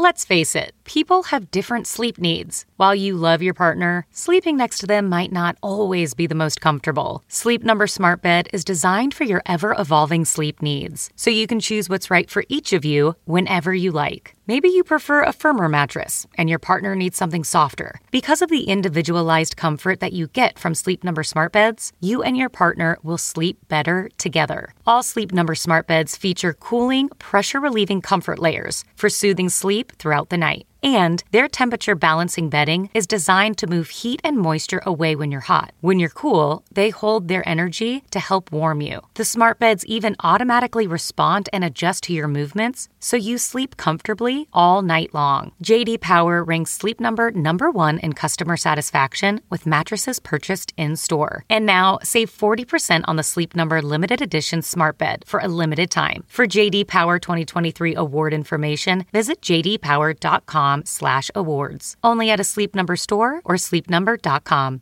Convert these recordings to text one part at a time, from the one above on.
Let's face it, people have different sleep needs. While you love your partner, sleeping next to them might not always be the most comfortable. Sleep Number Smart Bed is designed for your ever-evolving sleep needs, so you can choose what's right for each of you whenever you like. Maybe you prefer a firmer mattress, and your partner needs something softer. Because of the individualized comfort that you get from Sleep Number Smart Beds, you and your partner will sleep better together. All Sleep Number Smart Beds feature cooling, pressure-relieving comfort layers for soothing sleep throughout the night. And their temperature balancing bedding is designed to move heat and moisture away when you're hot. When you're cool, they hold their energy to help warm you. The smart beds even automatically respond and adjust to your movements, so you sleep comfortably all night long. J.D. Power ranks Sleep Number #1 in customer satisfaction with mattresses purchased in-store. And now, save 40% on the Sleep Number limited edition smart bed for a limited time. For J.D. Power 2023 award information, visit jdpower.com/awards. Only at a Sleep Number store or sleepnumber.com.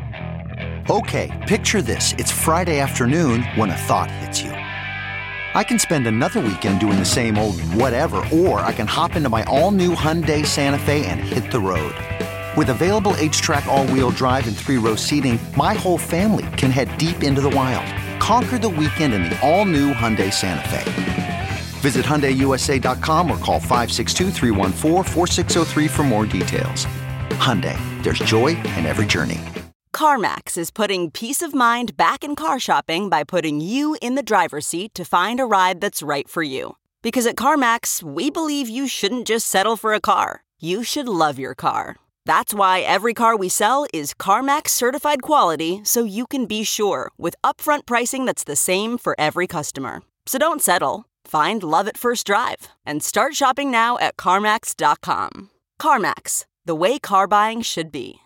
Okay, picture this. It's Friday afternoon when a thought hits you. I can spend another weekend doing the same old whatever, or I can hop into my all-new Hyundai Santa Fe and hit the road. With available H-Track all-wheel drive and 3-row seating, my whole family can head deep into the wild. Conquer the weekend in the all-new Hyundai Santa Fe. Visit HyundaiUSA.com or call 562-314-4603 for more details. Hyundai, there's joy in every journey. CarMax is putting peace of mind back in car shopping by putting you in the driver's seat to find a ride that's right for you. Because at CarMax, we believe you shouldn't just settle for a car. You should love your car. That's why every car we sell is CarMax certified quality, so you can be sure with upfront pricing that's the same for every customer. So don't settle. Find love at first drive and start shopping now at CarMax.com. CarMax, the way car buying should be.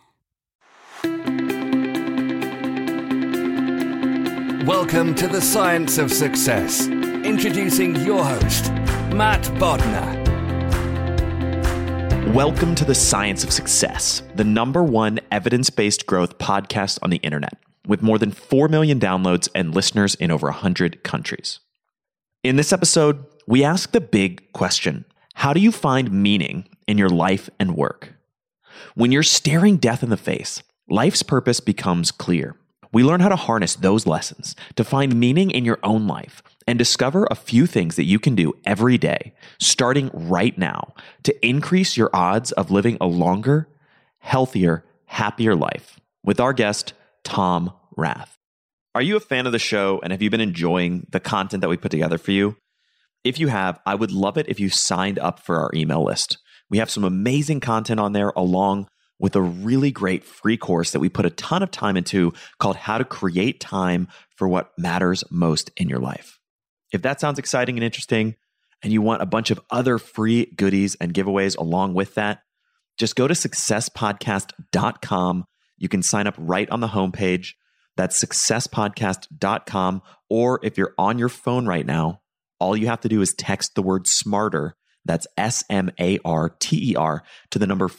Welcome to the Science of Success. Introducing your host, Matt Bodnar. Welcome to the Science of Success, the #1 evidence-based growth podcast on the internet, with more than 4 million downloads and listeners in over 100 countries. In this episode, we ask the big question: how do you find meaning in your life and work? When you're staring death in the face, life's purpose becomes clear. We learn how to harness those lessons to find meaning in your own life and discover a few things that you can do every day, starting right now, to increase your odds of living a longer, healthier, happier life. With our guest, Tom Rath. Are you a fan of the show, and have you been enjoying the content that we put together for you? If you have, I would love it if you signed up for our email list. We have some amazing content on there, along with a really great free course that we put a ton of time into called How to Create Time for What Matters Most in Your Life. If that sounds exciting and interesting, and you want a bunch of other free goodies and giveaways along with that, just go to successpodcast.com. You can sign up right on the homepage. That's successpodcast.com. Or if you're on your phone right now, all you have to do is text the word SMARTER, that's SMARTER, to the number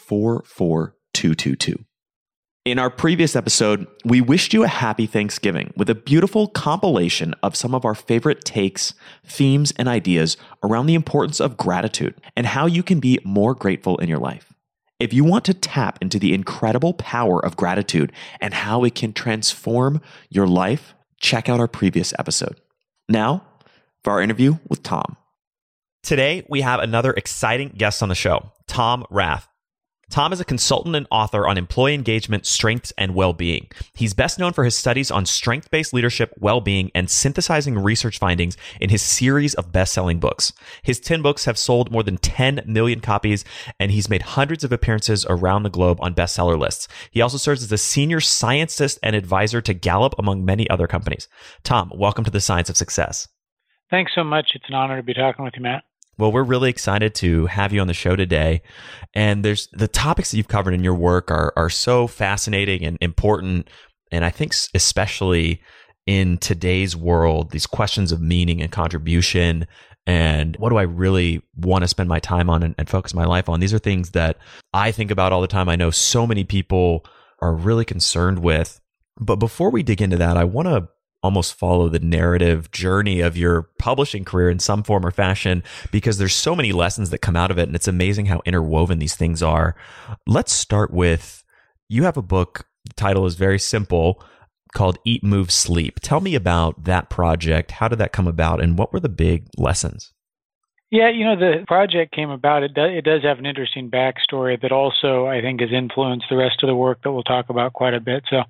44222. In our previous episode, we wished you a happy Thanksgiving with a beautiful compilation of some of our favorite takes, themes, and ideas around the importance of gratitude and how you can be more grateful in your life. If you want to tap into the incredible power of gratitude and how it can transform your life, check out our previous episode. Now, for our interview with Tom. Today, we have another exciting guest on the show, Tom Rath. Tom is a consultant and author on employee engagement, strengths, and well-being. He's best known for his studies on strength-based leadership, well-being, and synthesizing research findings in his series of best-selling books. His 10 books have sold more than 10 million copies, and he's made hundreds of appearances around the globe on bestseller lists. He also serves as a senior scientist and advisor to Gallup, among many other companies. Tom, welcome to the Science of Success. Thanks so much. It's an honor to be talking with you, Matt. Well, we're really excited to have you on the show today. And there's the topics that you've covered in your work are so fascinating and important. And I think especially in today's world, these questions of meaning and contribution and what do I really want to spend my time on and focus my life on? These are things that I think about all the time. I know so many people are really concerned with. But before we dig into that, I want to almost follow the narrative journey of your publishing career in some form or fashion, because there's so many lessons that come out of it. And it's amazing how interwoven these things are. Let's start with, you have a book, the title is very simple, called Eat, Move, Sleep. Tell me about that project. How did that come about, and what were the big lessons? Yeah, the project came about. It does have an interesting backstory that also, I think, has influenced the rest of the work that we'll talk about quite a bit. So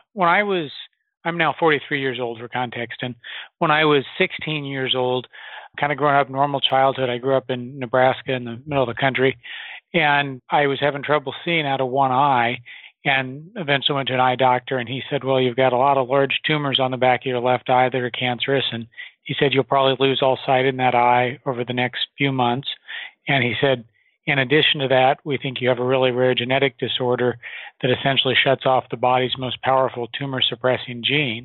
I'm now 43 years old for context, and when I was 16 years old, kind of growing up normal childhood, I grew up in Nebraska in the middle of the country, and I was having trouble seeing out of one eye, and eventually went to an eye doctor, and he said, well, you've got a lot of large tumors on the back of your left eye that are cancerous, and he said, you'll probably lose all sight in that eye over the next few months. And he said, in addition to that, we think you have a really rare genetic disorder that essentially shuts off the body's most powerful tumor-suppressing gene.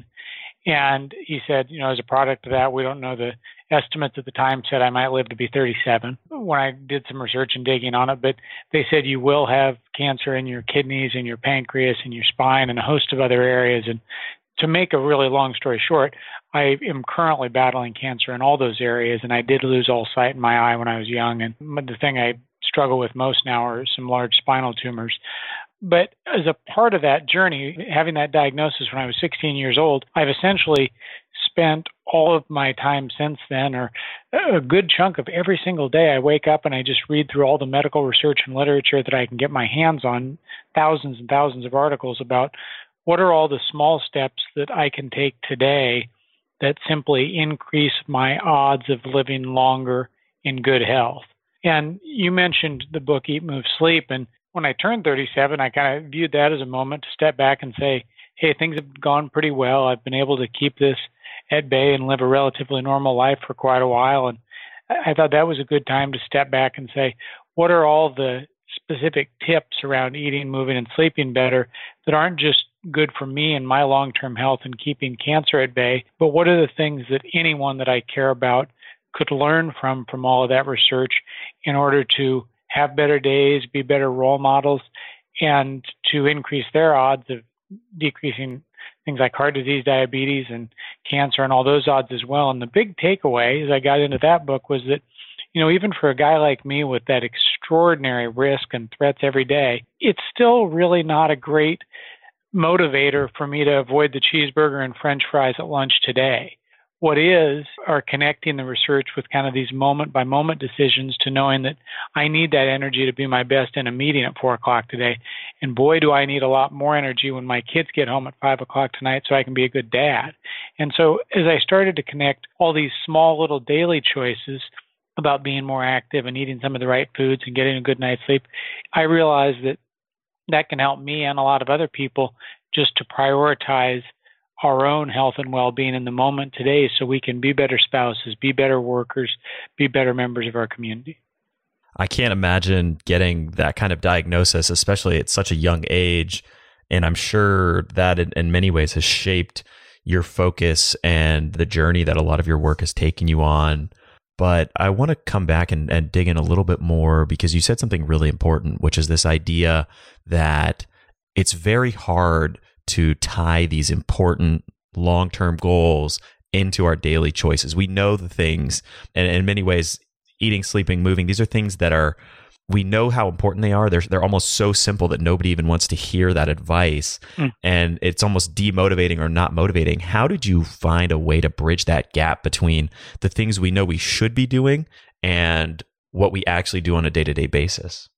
And he said, as a product of that, we don't know, the estimates at the time said I might live to be 37 when I did some research and digging on it. But they said you will have cancer in your kidneys, in your pancreas, in your spine, and a host of other areas. And to make a really long story short, I am currently battling cancer in all those areas, and I did lose all sight in my eye when I was young. And the thing I struggle with most now are some large spinal tumors. But as a part of that journey, having that diagnosis when I was 16 years old, I've essentially spent all of my time since then, or a good chunk of every single day, I wake up and I just read through all the medical research and literature that I can get my hands on, thousands and thousands of articles about what are all the small steps that I can take today that simply increase my odds of living longer in good health. And you mentioned the book, Eat, Move, Sleep. And when I turned 37, I kind of viewed that as a moment to step back and say, hey, things have gone pretty well. I've been able to keep this at bay and live a relatively normal life for quite a while. And I thought that was a good time to step back and say, what are all the specific tips around eating, moving, and sleeping better that aren't just good for me and my long-term health and keeping cancer at bay, but what are the things that anyone that I care about could learn from all of that research in order to have better days, be better role models, and to increase their odds of decreasing things like heart disease, diabetes, and cancer, and all those odds as well. And the big takeaway as I got into that book was that, even for a guy like me with that extraordinary risk and threats every day, it's still really not a great motivator for me to avoid the cheeseburger and French fries at lunch today. What are connecting the research with kind of these moment-by-moment decisions to knowing that I need that energy to be my best in a meeting at 4 o'clock today. And boy, do I need a lot more energy when my kids get home at 5 o'clock tonight so I can be a good dad. And so as I started to connect all these small little daily choices about being more active and eating some of the right foods and getting a good night's sleep, I realized that can help me and a lot of other people just to prioritize our own health and well-being in the moment today so we can be better spouses, be better workers, be better members of our community. I can't imagine getting that kind of diagnosis, especially at such a young age. And I'm sure that in many ways has shaped your focus and the journey that a lot of your work has taken you on. But I want to come back and dig in a little bit more, because you said something really important, which is this idea that it's very hard to tie these important long-term goals into our daily choices. We know the things, and in many ways, eating, sleeping, moving, these are things that we know how important they are. They're almost so simple that nobody even wants to hear that advice. And it's almost demotivating or not motivating. How did you find a way to bridge that gap between the things we know we should be doing and what we actually do on a day-to-day basis?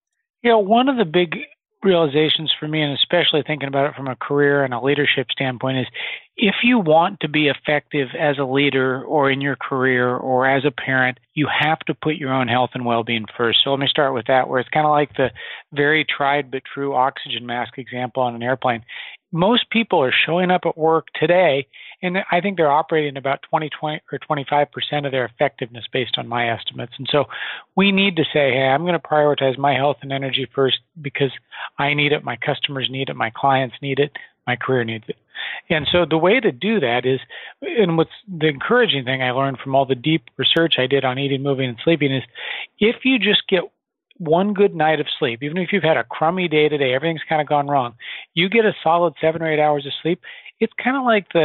One of the big realizations for me, and especially thinking about it from a career and a leadership standpoint, is if you want to be effective as a leader or in your career or as a parent, you have to put your own health and well-being first. So let me start with that, where it's kind of like the very tried but true oxygen mask example on an airplane. Most people are showing up at work today, and I think they're operating about 20 or 25% of their effectiveness based on my estimates. And so we need to say, hey, I'm going to prioritize my health and energy first because I need it, my customers need it, my clients need it, my career needs it. And so the way to do that is, and what's the encouraging thing I learned from all the deep research I did on eating, moving, and sleeping is, if you just get one good night of sleep, even if you've had a crummy day today, everything's kind of gone wrong, you get a solid 7 or 8 hours of sleep, it's kind of like the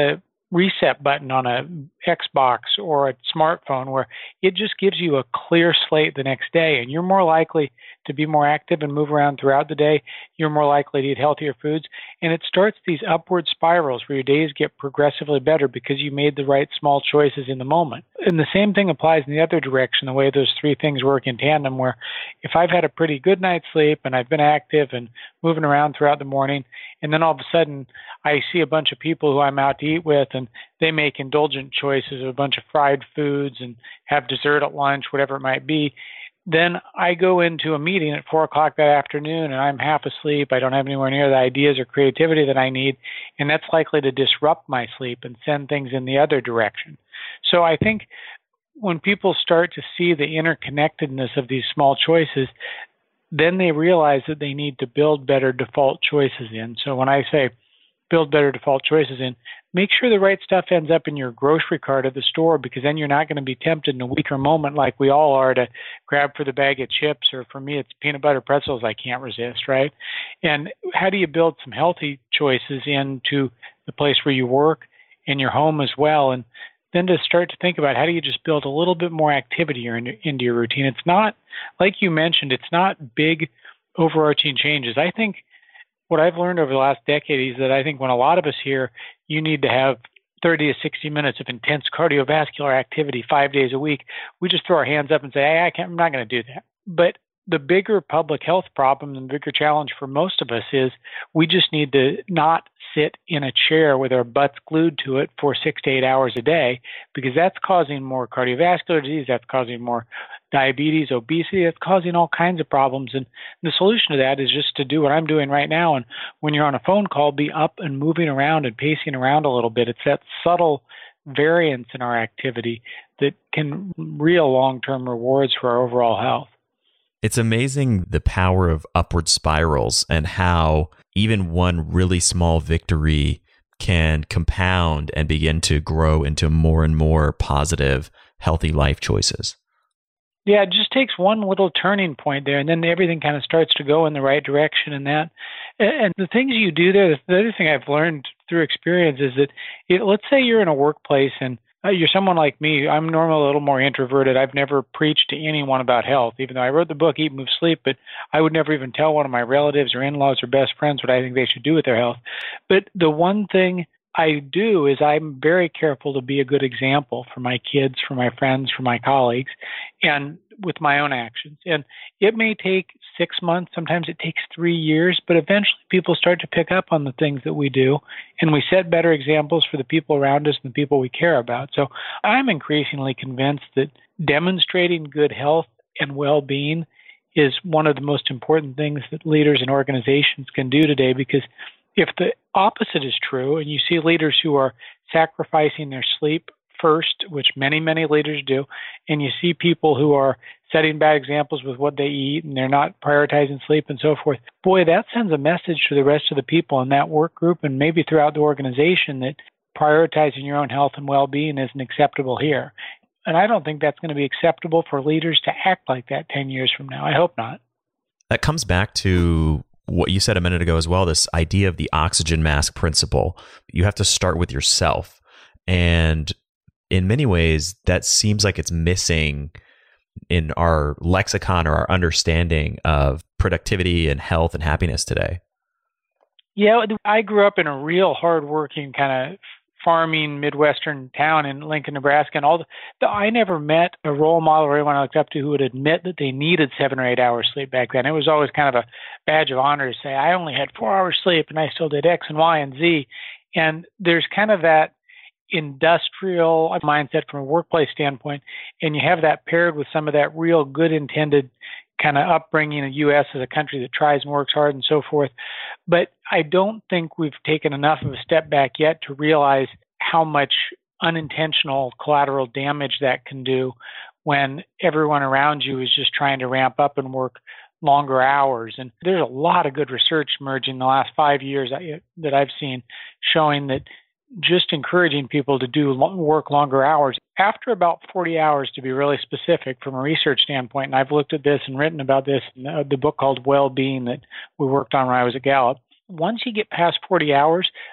reset button on a Xbox or a smartphone where it just gives you a clear slate the next day, and you're more likely to be more active and move around throughout the day. You're more likely to eat healthier foods, and it starts these upward spirals where your days get progressively better because you made the right small choices in the moment. And the same thing applies in the other direction, the way those three things work in tandem, where if I've had a pretty good night's sleep and I've been active and moving around throughout the morning, and then all of a sudden I see a bunch of people who I'm out to eat with and they make indulgent choices of a bunch of fried foods and have dessert at lunch, whatever it might be, then I go into a meeting at 4 o'clock that afternoon and I'm half asleep. I don't have anywhere near the ideas or creativity that I need, and that's likely to disrupt my sleep and send things in the other direction. So I think when people start to see the interconnectedness of these small choices, then they realize that they need to build better default choices in. So when I say build better default choices in, make sure the right stuff ends up in your grocery cart at the store, because then you're not going to be tempted in a weaker moment like we all are to grab for the bag of chips, or for me, it's peanut butter pretzels I can't resist, right? And how do you build some healthy choices into the place where you work and your home as well? And then to start to think about how do you just build a little bit more activity into your routine. It's not, like you mentioned, it's not big overarching changes. I think what I've learned over the last decade is that I think when a lot of us hear you need to have 30 to 60 minutes of intense cardiovascular activity 5 days a week, we just throw our hands up and say, hey, I'm not going to do that. But the bigger public health problem and the bigger challenge for most of us is we just need to not sit in a chair with our butts glued to it for 6 to 8 hours a day, because that's causing more cardiovascular disease, that's causing more diabetes, obesity, that's causing all kinds of problems. And the solution to that is just to do what I'm doing right now. And when you're on a phone call, be up and moving around and pacing around a little bit. It's that subtle variance in our activity that can real long-term rewards for our overall health. It's amazing the power of upward spirals and how even one really small victory can compound and begin to grow into more and more positive, healthy life choices. Yeah, it just takes one little turning point there, and then everything kind of starts to go in the right direction. And the things you do there, the other thing I've learned through experience is that let's say you're in a workplace and you're someone like me. I'm normally a little more introverted. I've never preached to anyone about health, even though I wrote the book Eat, Move, Sleep, but I would never even tell one of my relatives or in-laws or best friends what I think they should do with their health. But the one thing I do is I'm very careful to be a good example for my kids, for my friends, for my colleagues, and with my own actions. And it may take 6 months, sometimes it takes 3 years, but eventually people start to pick up on the things that we do, and we set better examples for the people around us and the people we care about. So I'm increasingly convinced that demonstrating good health and well-being is one of the most important things that leaders and organizations can do today, because if the opposite is true, and you see leaders who are sacrificing their sleep first, which many, many leaders do, and you see people who are setting bad examples with what they eat and they're not prioritizing sleep and so forth, boy, that sends a message to the rest of the people in that work group and maybe throughout the organization that prioritizing your own health and well-being isn't acceptable here. And I don't think that's going to be acceptable for leaders to act like that 10 years from now. I hope not. That comes back to what you said a minute ago as well, this idea of the oxygen mask principle. You have to start with yourself. And in many ways, that seems like it's missing in our lexicon or our understanding of productivity and health and happiness today. Yeah, I grew up in a real hardworking kind of farming Midwestern town in Lincoln, Nebraska, and I never met a role model or anyone I looked up to who would admit that they needed 7 or 8 hours sleep back then. It was always kind of a badge of honor to say, I only had 4 hours sleep and I still did X and Y and Z. And there's kind of that industrial mindset from a workplace standpoint, and you have that paired with some of that real good intended kind of upbringing of the U.S. as a country that tries and works hard and so forth. But I don't think we've taken enough of a step back yet to realize how much unintentional collateral damage that can do when everyone around you is just trying to ramp up and work longer hours. And there's a lot of good research emerging in the last 5 years that I've seen showing that just encouraging people to work longer hours after about 40 hours, to be really specific from a research standpoint. And I've looked at this and written about this in the book called Well-Being that we worked on when I was at Gallup. Once you get past 40 hours,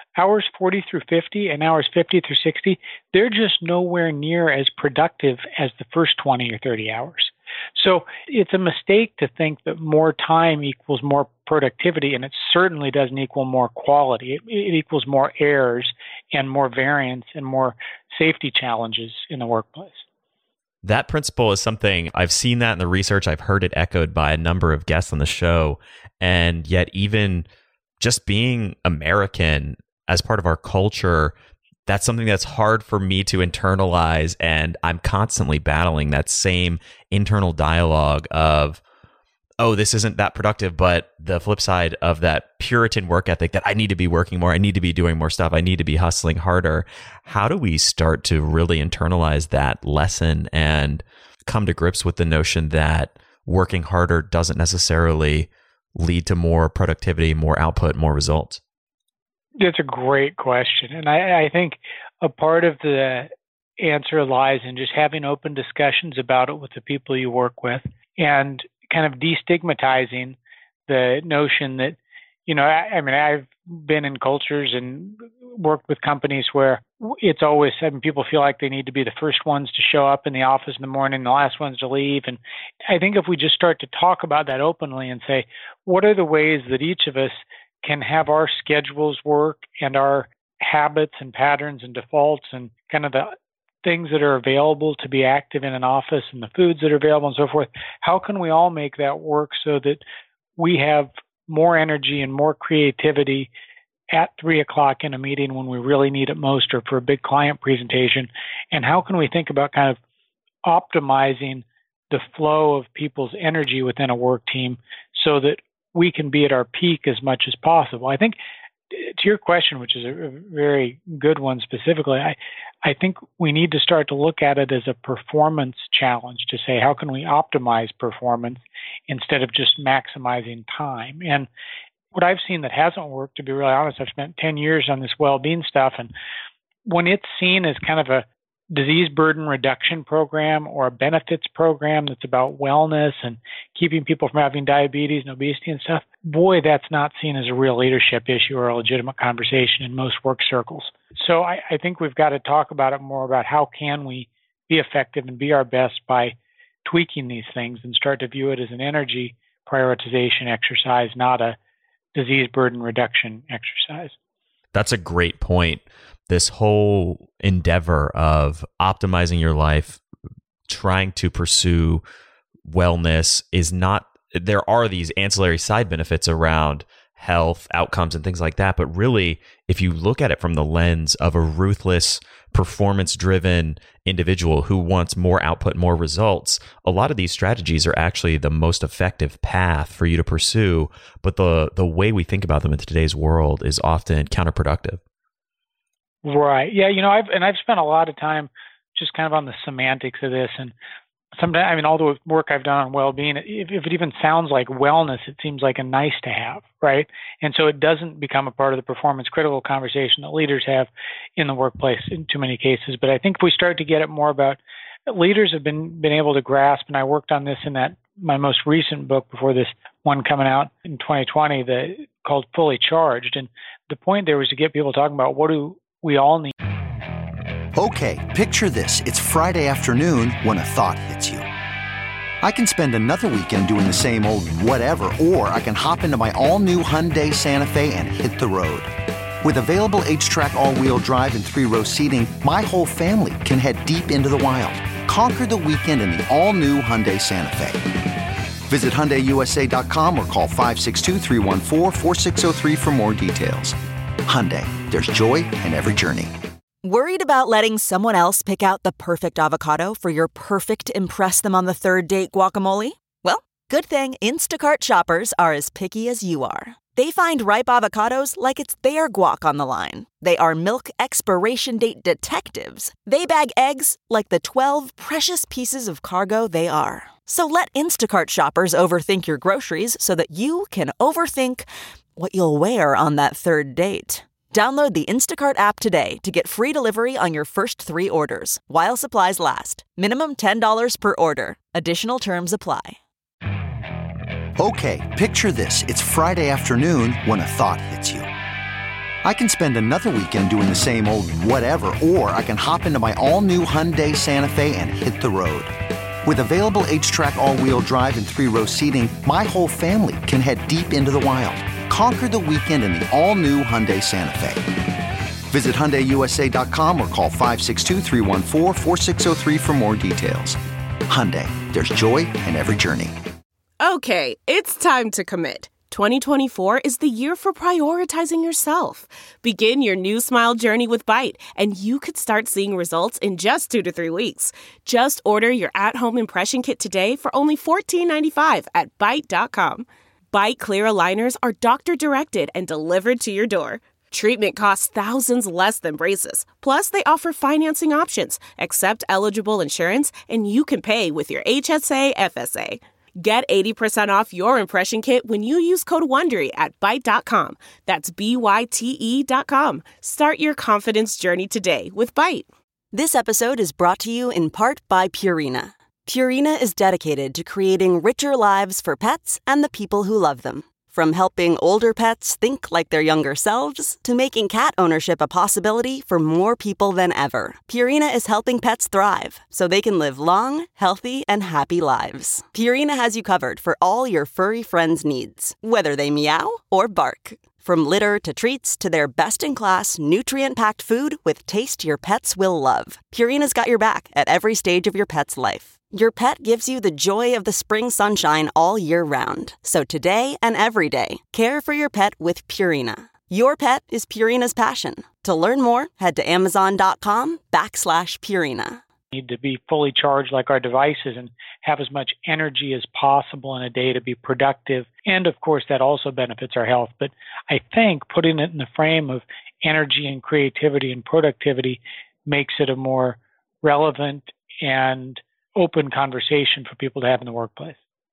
hours 40 through 50 and hours 50 through 60, they're just nowhere near as productive as the first 20 or 30 hours. So it's a mistake to think that more time equals more productivity, and it certainly doesn't equal more quality. It equals more errors and more variance and more safety challenges in the workplace. That principle is something I've seen that in the research. I've heard it echoed by a number of guests on the show. And yet even just being American as part of our culture, that's something that's hard for me to internalize. And I'm constantly battling that same internal dialogue of, oh, this isn't that productive, but the flip side of that Puritan work ethic that I need to be working more, I need to be doing more stuff, I need to be hustling harder. How do we start to really internalize that lesson and come to grips with the notion that working harder doesn't necessarily lead to more productivity, more output, more results? That's a great question. And I think a part of the answer lies in just having open discussions about it with the people you work with and kind of destigmatizing the notion that, I mean, I've been in cultures and worked with companies where it's always, people feel like they need to be the first ones to show up in the office in the morning, the last ones to leave. And I think if we just start to talk about that openly and say, what are the ways that each of us can have our schedules work and our habits and patterns and defaults and kind of the things that are available to be active in an office and the foods that are available and so forth, how can we all make that work so that we have more energy and more creativity at 3:00 in a meeting when we really need it most or for a big client presentation? And how can we think about kind of optimizing the flow of people's energy within a work team so that we can be at our peak as much as possible? I think to your question, which is a very good one specifically, I think we need to start to look at it as a performance challenge to say, how can we optimize performance instead of just maximizing time? And what I've seen that hasn't worked, to be really honest, I've spent 10 years on this well-being stuff. And when it's seen as kind of a disease burden reduction program or a benefits program that's about wellness and keeping people from having diabetes and obesity and stuff, boy, that's not seen as a real leadership issue or a legitimate conversation in most work circles. So I think we've got to talk about it more about how can we be effective and be our best by tweaking these things and start to view it as an energy prioritization exercise, not a disease burden reduction exercise. That's a great point. This whole endeavor of optimizing your life, trying to pursue wellness is not, there are these ancillary side benefits around health, outcomes, and things like that. But really, if you look at it from the lens of a ruthless, performance-driven individual who wants more output, more results, a lot of these strategies are actually the most effective path for you to pursue. But the way we think about them in today's world is often counterproductive. Right. Yeah. I've spent a lot of time just kind of on the semantics of this. And sometimes, all the work I've done on well-being, if it even sounds like wellness, it seems like a nice to have, right? And so it doesn't become a part of the performance critical conversation that leaders have in the workplace in too many cases. But I think if we start to get it more about, leaders have been able to grasp, and I worked on this in my most recent book before this one coming out in 2020 called Fully Charged. And the point there was to get people talking about what do we all need. Okay, picture this. It's Friday afternoon when a thought hits you. I can spend another weekend doing the same old whatever, or I can hop into my all-new Hyundai Santa Fe and hit the road. With available H-Track all-wheel drive and 3-row seating, my whole family can head deep into the wild. Conquer the weekend in the all-new Hyundai Santa Fe. Visit HyundaiUSA.com or call 562-314-4603 for more details. Hyundai, there's joy in every journey. Worried about letting someone else pick out the perfect avocado for your perfect impress-them-on-the-third-date guacamole? Well, good thing Instacart shoppers are as picky as you are. They find ripe avocados like it's their guac on the line. They are milk expiration date detectives. They bag eggs like the 12 precious pieces of cargo they are. So let Instacart shoppers overthink your groceries so that you can overthink what you'll wear on that third date. Download the Instacart app today to get free delivery on your first 3 orders, while supplies last. Minimum $10 per order. Additional terms apply. Okay, picture this. It's Friday afternoon when a thought hits you. I can spend another weekend doing the same old whatever, or I can hop into my all-new Hyundai Santa Fe and hit the road. With available H-Track all-wheel drive and 3-row seating, my whole family can head deep into the wild. Conquer the weekend in the all-new Hyundai Santa Fe. Visit HyundaiUSA.com or call 562-314-4603 for more details. Hyundai, there's joy in every journey. Okay, it's time to commit. 2024 is the year for prioritizing yourself. Begin your new smile journey with Byte, and you could start seeing results in just 2 to 3 weeks. Just order your at-home impression kit today for only $14.95 at Byte.com. Byte Clear aligners are doctor-directed and delivered to your door. Treatment costs thousands less than braces. Plus, they offer financing options, accept eligible insurance, and you can pay with your HSA FSA. Get 80% off your impression kit when you use code WONDERY at Byte.com. That's BYTE.com. Start your confidence journey today with Byte. This episode is brought to you in part by Purina. Purina is dedicated to creating richer lives for pets and the people who love them. From helping older pets think like their younger selves to making cat ownership a possibility for more people than ever, Purina is helping pets thrive so they can live long, healthy, and happy lives. Purina has you covered for all your furry friends' needs, whether they meow or bark. From litter to treats to their best-in-class, nutrient-packed food with taste your pets will love, Purina's got your back at every stage of your pet's life. Your pet gives you the joy of the spring sunshine all year round. So today and every day, care for your pet with Purina. Your pet is Purina's passion. To learn more, head to Amazon.com/Purina. Need to be fully charged like our devices and have as much energy as possible in a day to be productive. And of course, that also benefits our health. But I think putting it in the frame of energy and creativity and productivity makes it a more relevant and open conversation for people to have in the workplace.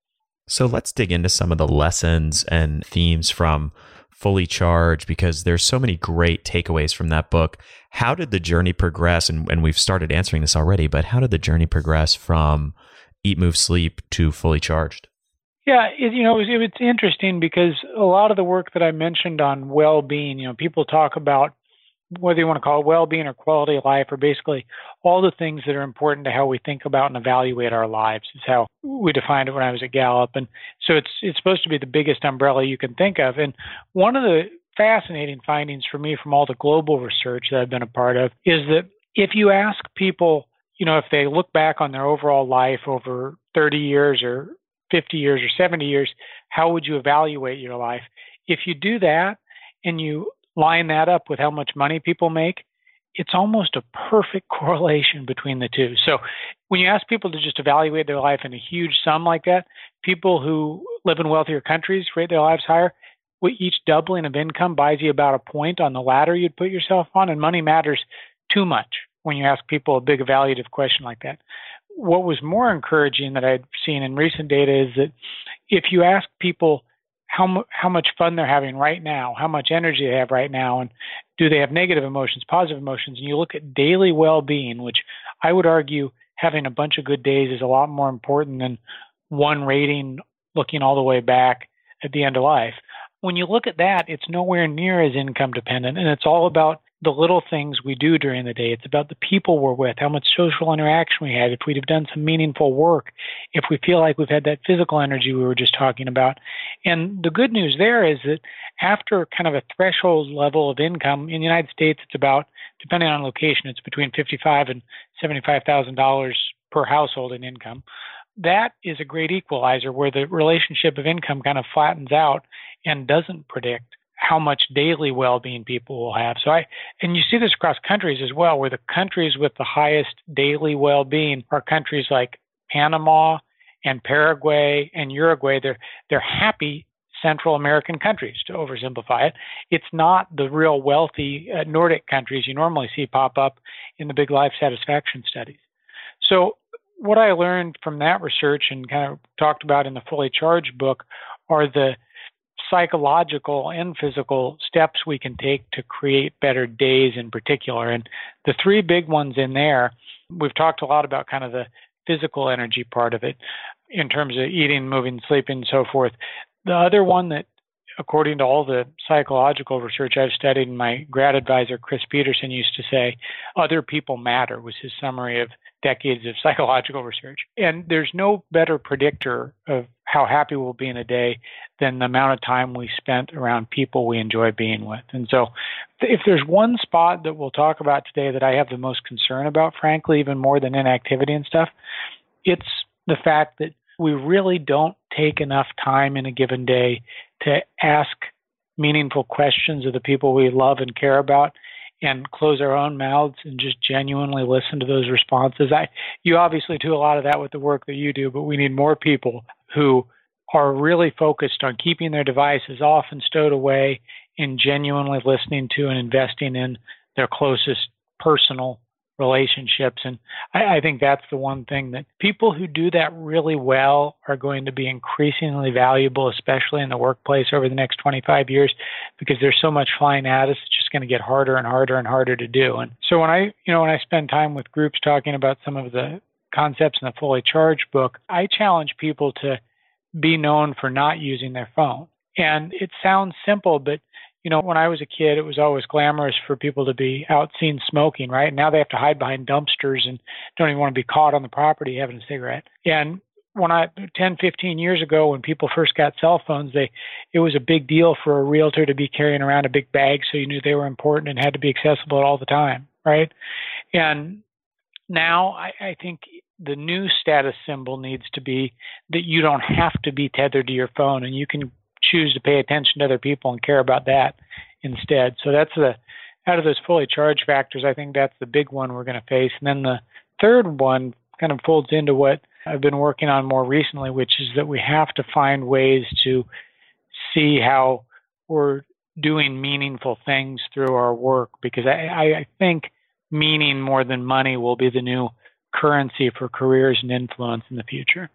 So let's dig into some of the lessons and themes from Fully Charged, because there's so many great takeaways from that book. How did the journey progress? And we've started answering this already, but how did the journey progress from Eat, Move, Sleep to Fully Charged? Yeah, it's interesting because a lot of the work that I mentioned on well-being, people talk about whether you want to call it well-being or quality of life, or basically all the things that are important to how we think about and evaluate our lives is how we defined it when I was at Gallup. And so it's supposed to be the biggest umbrella you can think of. And one of the fascinating findings for me from all the global research that I've been a part of is that if you ask people, if they look back on their overall life over 30 years or 50 years or 70 years, how would you evaluate your life? If you do that and you line that up with how much money people make, it's almost a perfect correlation between the two. So when you ask people to just evaluate their life in a huge sum like that, people who live in wealthier countries rate their lives higher. Each doubling of income buys you about a point on the ladder you'd put yourself on, and money matters too much when you ask people a big evaluative question like that. What was more encouraging that I'd seen in recent data is that if you ask people how much fun they're having right now, how much energy they have right now, and do they have negative emotions, positive emotions, and you look at daily well-being, which I would argue having a bunch of good days is a lot more important than one rating looking all the way back at the end of life. When you look at that, it's nowhere near as income dependent, and it's all about the little things we do during the day. It's about the people we're with, how much social interaction we had, if we'd have done some meaningful work, if we feel like we've had that physical energy we were just talking about. And the good news there is that after kind of a threshold level of income, in the United States, it's about, depending on location, it's between $55,000 and $75,000 per household in income. That is a great equalizer where the relationship of income kind of flattens out and doesn't predict how much daily well-being people will have. And you see this across countries as well, where the countries with the highest daily well-being are countries like Panama and Paraguay and Uruguay. They're happy Central American countries, to oversimplify it. It's not the real wealthy Nordic countries you normally see pop up in the big life satisfaction studies. So what I learned from that research and kind of talked about in the Fully Charged book are the psychological and physical steps we can take to create better days in particular. And the three big ones in there, we've talked a lot about kind of the physical energy part of it in terms of eating, moving, sleeping, and so forth. The other one that according to all the psychological research I've studied, and my grad advisor, Chris Peterson, used to say, other people matter, was his summary of decades of psychological research. And there's no better predictor of how happy we'll be in a day than the amount of time we spent around people we enjoy being with. And so if there's one spot that we'll talk about today that I have the most concern about, frankly, even more than inactivity and stuff, it's the fact that we really don't take enough time in a given day to ask meaningful questions of the people we love and care about and close our own mouths and just genuinely listen to those responses. You obviously do a lot of that with the work that you do, but we need more people who are really focused on keeping their devices off and stowed away and genuinely listening to and investing in their closest personal relationships. And I think that's the one thing that people who do that really well are going to be increasingly valuable, especially in the workplace over the next 25 years, because there's so much flying at us. It's just going to get harder and harder and harder to do. And so when I spend time with groups talking about some of the concepts in the Fully Charged book, I challenge people to be known for not using their phone. And it sounds simple, but when I was a kid, it was always glamorous for people to be out seen smoking, right? Now they have to hide behind dumpsters and don't even want to be caught on the property having a cigarette. And 10, 15 years ago, when people first got cell phones, it was a big deal for a realtor to be carrying around a big bag so you knew they were important and had to be accessible all the time, right? And now I think the new status symbol needs to be that you don't have to be tethered to your phone and you can choose to pay attention to other people and care about that instead. So that's out of those fully charged factors, I think that's the big one we're going to face. And then the third one kind of folds into what I've been working on more recently, which is that we have to find ways to see how we're doing meaningful things through our work, because I think meaning more than money will be the new currency for careers and influence in the future.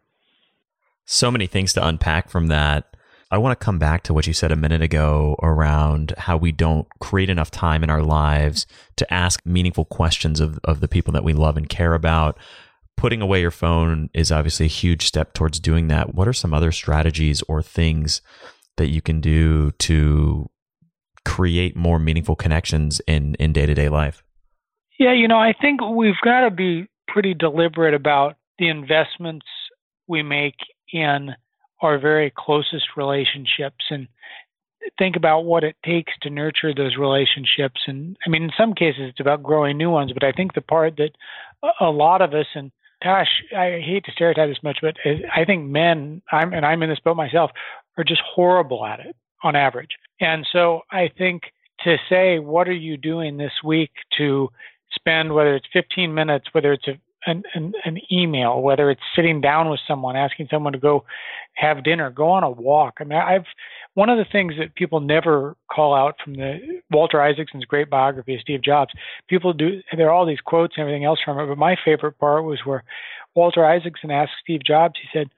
So many things to unpack from that. I want to come back to what you said a minute ago around how we don't create enough time in our lives to ask meaningful questions of the people that we love and care about. Putting away your phone is obviously a huge step towards doing that. What are some other strategies or things that you can do to create more meaningful connections in day-to-day life? Yeah, I think we've got to be pretty deliberate about the investments we make in our very closest relationships and think about what it takes to nurture those relationships. And I mean, in some cases, it's about growing new ones, but I think the part that a lot of us, and gosh, I hate to stereotype this much, but I think men, I'm in this boat myself, are just horrible at it on average. And so I think to say, what are you doing this week to spend, whether it's 15 minutes, whether it's an email, whether it's sitting down with someone, asking someone to go have dinner, go on a walk. I mean, one of the things that people never call out from the Walter Isaacson's great biography of Steve Jobs, people do, there are all these quotes and everything else from it, but my favorite part was where Walter Isaacson asked Steve Jobs, he said,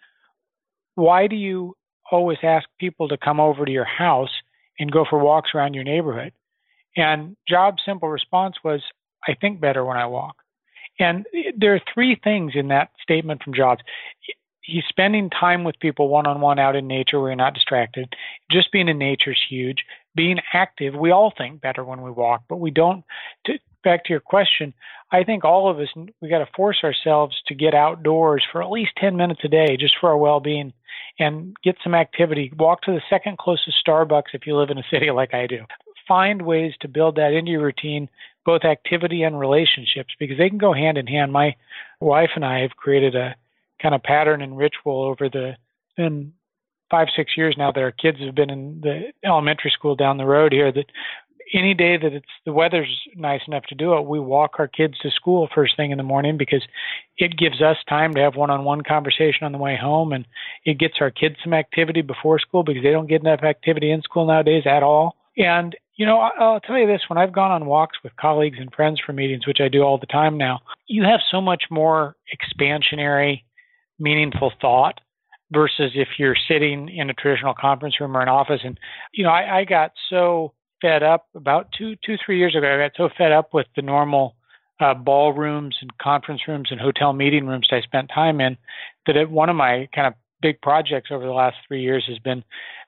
why do you always ask people to come over to your house and go for walks around your neighborhood? And Jobs' simple response was, I think better when I walk. And there are three things in that statement from Jobs. He's spending time with people one-on-one out in nature where you're not distracted. Just being in nature is huge. Being active, we all think better when we walk, but we don't. Back to your question, I think all of us, we got to force ourselves to get outdoors for at least 10 minutes a day just for our well-being and get some activity. Walk to the second closest Starbucks if you live in a city like I do. Find ways to build that into your routine, both activity and relationships, because they can go hand in hand. My wife and I have created a kind of pattern and ritual over been 5-6 years now that our kids have been in the elementary school down the road here, that any day that the weather's nice enough to do it, we walk our kids to school first thing in the morning, because it gives us time to have one-on-one conversation on the way home, and it gets our kids some activity before school because they don't get enough activity in school nowadays at all. And I'll tell you this, when I've gone on walks with colleagues and friends for meetings, which I do all the time now, you have so much more expansionary, meaningful thought versus if you're sitting in a traditional conference room or an office. And, I got so fed up about 2-3 years ago, I got so fed up with the normal ballrooms and conference rooms and hotel meeting rooms I spent time in, that one of my kind of big projects over the last 3 years has been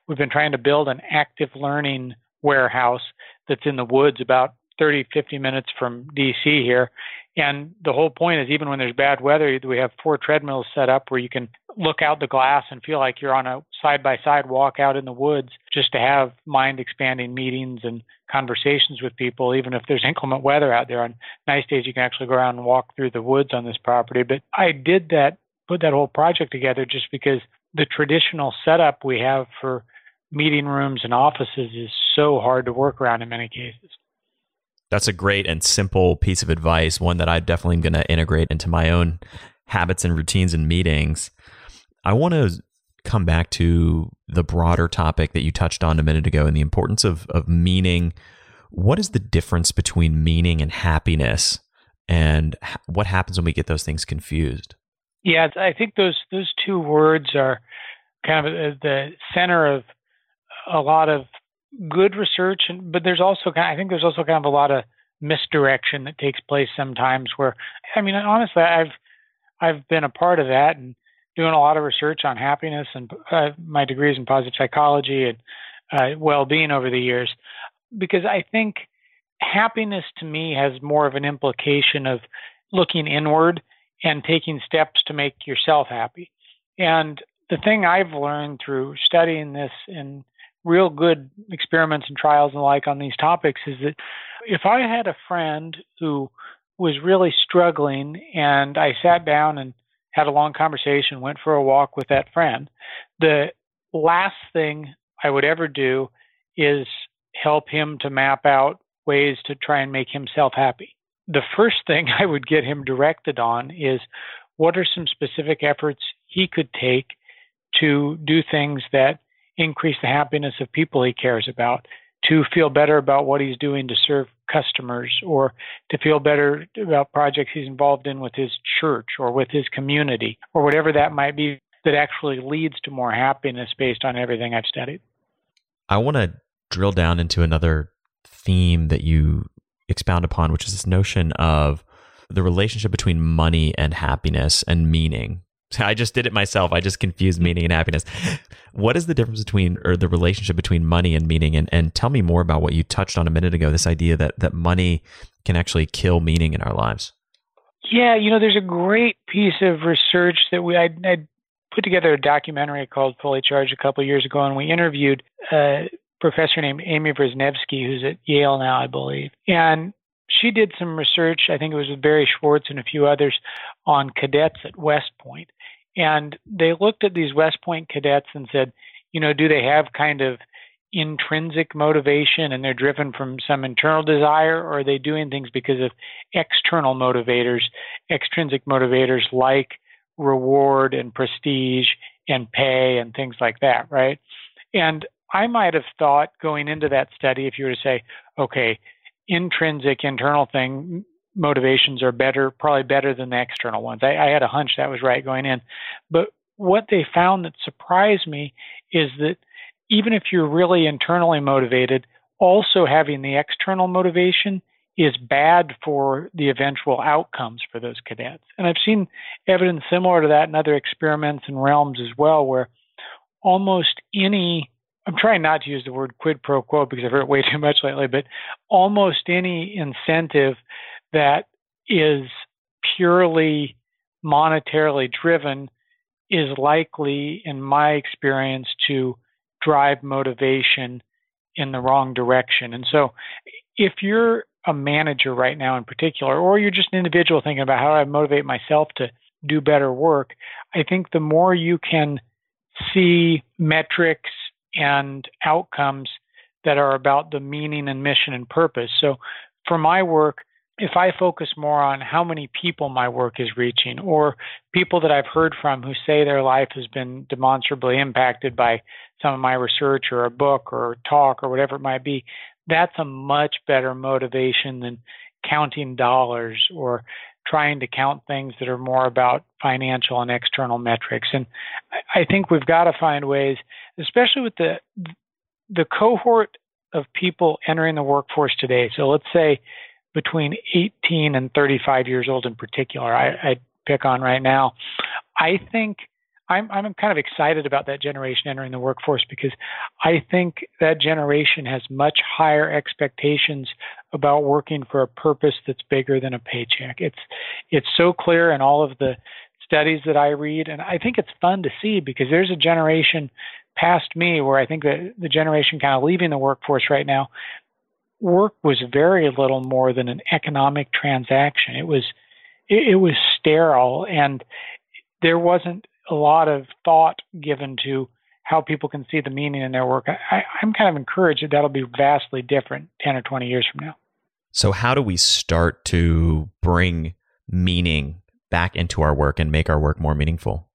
we've been trying to build an active learning warehouse that's in the woods about 30, 50 minutes from DC here. And the whole point is, even when there's bad weather, we have 4 treadmills set up where you can look out the glass and feel like you're on a side-by-side walk out in the woods, just to have mind-expanding meetings and conversations with people, even if there's inclement weather out there. On nice days, you can actually go around and walk through the woods on this property. But I did that, put that whole project together just because the traditional setup we have for meeting rooms and offices is so hard to work around in many cases. That's a great and simple piece of advice, one that I definitely am going to integrate into my own habits and routines and meetings. I want to come back to the broader topic that you touched on a minute ago and the importance of meaning. What is the difference between meaning and happiness, and what happens when we get those things confused? Yeah, I think those 2 words are kind of the center of a lot of good research, but there's also kind of a lot of misdirection that takes place sometimes. Where, I mean, honestly, I've been a part of that and doing a lot of research on happiness, and my degrees in positive psychology and well-being over the years, because I think happiness to me has more of an implication of looking inward and taking steps to make yourself happy. And the thing I've learned through studying this in real good experiments and trials and the like on these topics is that if I had a friend who was really struggling and I sat down and had a long conversation, went for a walk with that friend, the last thing I would ever do is help him to map out ways to try and make himself happy. The first thing I would get him directed on is what are some specific efforts he could take to do things that increase the happiness of people he cares about, to feel better about what he's doing to serve customers, or to feel better about projects he's involved in with his church or with his community, or whatever that might be, that actually leads to more happiness based on everything I've studied. I want to drill down into another theme that you expound upon, which is this notion of the relationship between money and happiness and meaning. I just did it myself. I just confused meaning and happiness. What is the difference between, or the relationship between money and meaning? And tell me more about what you touched on a minute ago, this idea that money can actually kill meaning in our lives. Yeah, there's a great piece of research that I put together a documentary called Fully Charged a couple of years ago, and we interviewed a professor named Amy Wrzesniewski, who's at Yale now, I believe. And she did some research, I think it was with Barry Schwartz and a few others, on cadets at West Point. And they looked at these West Point cadets and said, do they have kind of intrinsic motivation and they're driven from some internal desire, or are they doing things because of external motivators, extrinsic motivators like reward and prestige and pay and things like that, right? And I might have thought going into that study, if you were to say, okay, intrinsic internal motivations are probably better than the external ones. I had a hunch that was right going in. But what they found that surprised me is that even if you're really internally motivated, also having the external motivation is bad for the eventual outcomes for those cadets. And I've seen evidence similar to that in other experiments and realms as well, where almost any, I'm trying not to use the word quid pro quo because I've heard it way too much lately, but almost any incentive that is purely monetarily driven is likely, in my experience, to drive motivation in the wrong direction. And so if you're a manager right now in particular, or you're just an individual thinking about how do I motivate myself to do better work, I think the more you can see metrics and outcomes that are about the meaning and mission and purpose. So for my work, if I focus more on how many people my work is reaching, or people that I've heard from who say their life has been demonstrably impacted by some of my research or a book or a talk or whatever it might be, that's a much better motivation than counting dollars or trying to count things that are more about financial and external metrics. And I think we've got to find ways, especially with the cohort of people entering the workforce today. So let's say between 18 and 35 years old in particular, I pick on right now. I think I'm kind of excited about that generation entering the workforce because I think that generation has much higher expectations about working for a purpose that's bigger than a paycheck. It's so clear in all of the studies that I read, and I think it's fun to see because there's a generation past me where I think that the generation kind of leaving the workforce right now, work was very little more than an economic transaction. It was sterile, and there wasn't a lot of thought given to how people can see the meaning in their work. I'm kind of encouraged that that'll be vastly different 10 or 20 years from now. So how do we start to bring meaning back into our work and make our work more meaningful?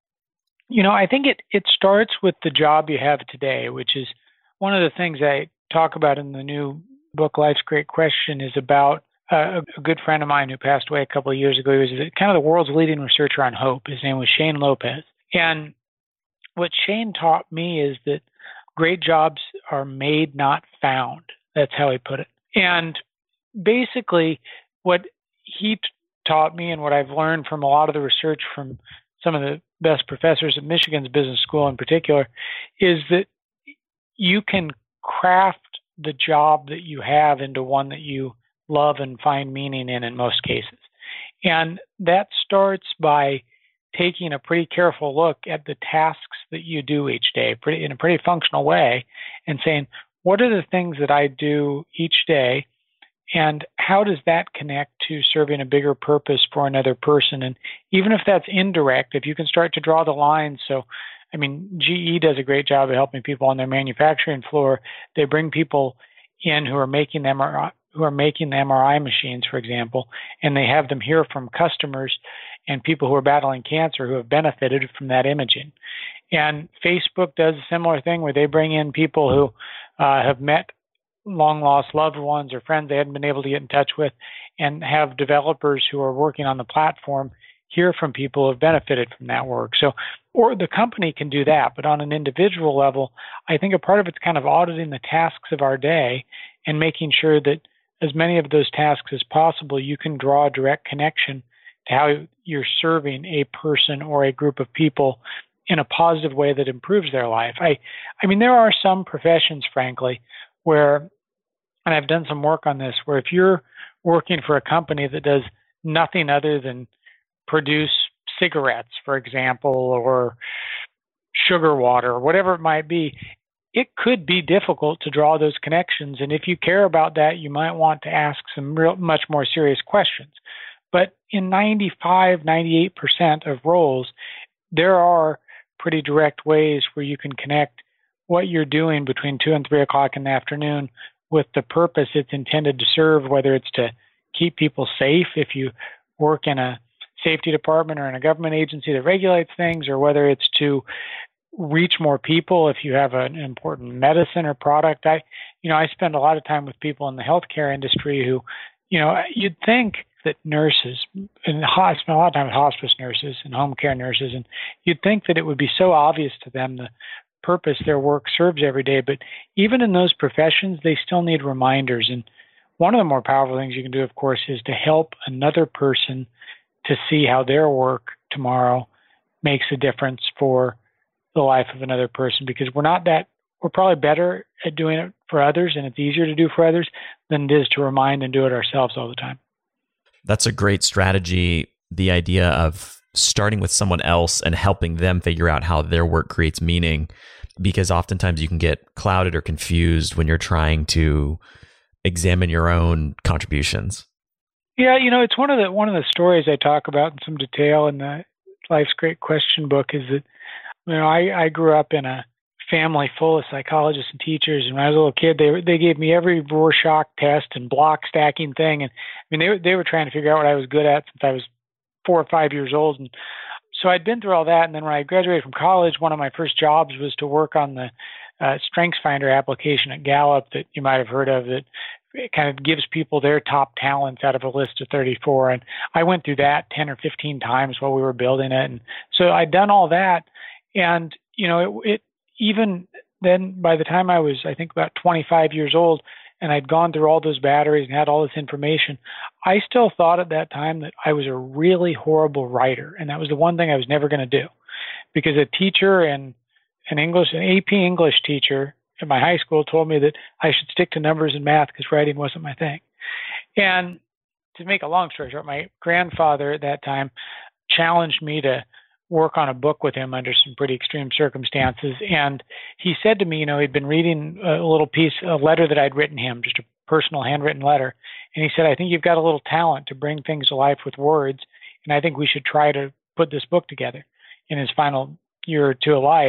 I think it starts with the job you have today, which is one of the things I talk about in the new book, Life's Great Question, is about a good friend of mine who passed away a couple of years ago. He was kind of the world's leading researcher on hope. His name was Shane Lopez. And what Shane taught me is that great jobs are made, not found. That's how he put it. And basically, what he taught me and what I've learned from a lot of the research from some of the best professors at Michigan's Business School in particular is that you can craft the job that you have into one that you love and find meaning in most cases. And that starts by taking a pretty careful look at the tasks that you do each day in a pretty functional way and saying, what are the things that I do each day and how does that connect to serving a bigger purpose for another person? And even if that's indirect, if you can start to draw the lines. So, GE does a great job of helping people on their manufacturing floor. They bring people in who are making the MRI machines, for example, and they have them hear from customers and people who are battling cancer who have benefited from that imaging. And Facebook does a similar thing where they bring in people who have met long-lost loved ones or friends they hadn't been able to get in touch with and have developers who are working on the platform hear from people who have benefited from that work. So, or the company can do that, but on an individual level, I think a part of it's kind of auditing the tasks of our day and making sure that as many of those tasks as possible, you can draw a direct connection to how you're serving a person or a group of people in a positive way that improves their life. There are some professions, frankly, where, and I've done some work on this, where if you're working for a company that does nothing other than produce cigarettes, for example, or sugar water, or whatever it might be, it could be difficult to draw those connections. And if you care about that, you might want to ask some much more serious questions. But in 95, 98% of roles, there are pretty direct ways where you can connect what you're doing between 2 and 3 o'clock in the afternoon with the purpose it's intended to serve, whether it's to keep people safe if you work in a safety department or in a government agency that regulates things, or whether it's to reach more people if you have an important medicine or product. I spend a lot of time with people in the healthcare industry who, you'd think that nurses, and I spend a lot of time with hospice nurses and home care nurses, and you'd think that it would be so obvious to them the purpose their work serves every day. But even in those professions, they still need reminders. And one of the more powerful things you can do, of course, is to help another person to see how their work tomorrow makes a difference for the life of another person, because we're probably better at doing it for others, and it's easier to do for others than it is to remind and do it ourselves all the time. That's a great strategy. The idea of starting with someone else and helping them figure out how their work creates meaning, because oftentimes you can get clouded or confused when you're trying to examine your own contributions. Yeah, it's one of the stories I talk about in some detail in the Life's Great Question book is that, I grew up in a family full of psychologists and teachers, and when I was a little kid, they gave me every Rorschach test and block stacking thing, and they were trying to figure out what I was good at since I was 4 or 5 years old, and so I'd been through all that. And then when I graduated from college, one of my first jobs was to work on the StrengthsFinder application at Gallup that you might have heard of, that it kind of gives people their top talents out of a list of 34. And I went through that 10 or 15 times while we were building it. And so I'd done all that. And, it even then, by the time I was, I think, about 25 years old, and I'd gone through all those batteries and had all this information, I still thought at that time that I was a really horrible writer. And that was the one thing I was never going to do, because a teacher and an AP English teacher at my high school told me that I should stick to numbers and math because writing wasn't my thing. And to make a long story short, my grandfather at that time challenged me to work on a book with him under some pretty extreme circumstances. And he said to me, he'd been reading a letter that I'd written him, just a personal handwritten letter. And he said, I think you've got a little talent to bring things to life with words. And I think we should try to put this book together in his final year or two of life.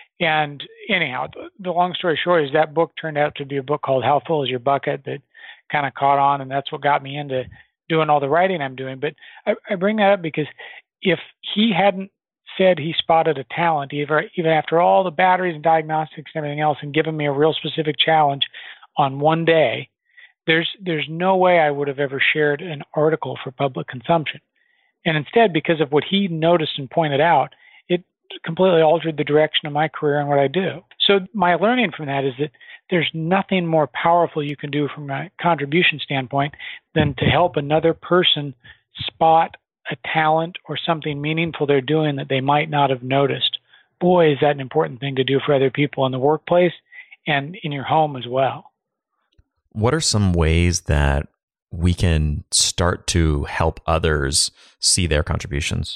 And anyhow, the long story short is that book turned out to be a book called How Full Is Your Bucket that kind of caught on. And that's what got me into doing all the writing I'm doing. But I bring that up because if he hadn't said he spotted a talent, even after all the batteries and diagnostics and everything else, and given me a real specific challenge on one day, there's no way I would have ever shared an article for public consumption. And instead, because of what he noticed and pointed out, it completely altered the direction of my career and what I do. So my learning from that is that there's nothing more powerful you can do from a contribution standpoint than to help another person spot a talent or something meaningful they're doing that they might not have noticed. Boy, is that an important thing to do for other people in the workplace and in your home as well. What are some ways that we can start to help others see their contributions?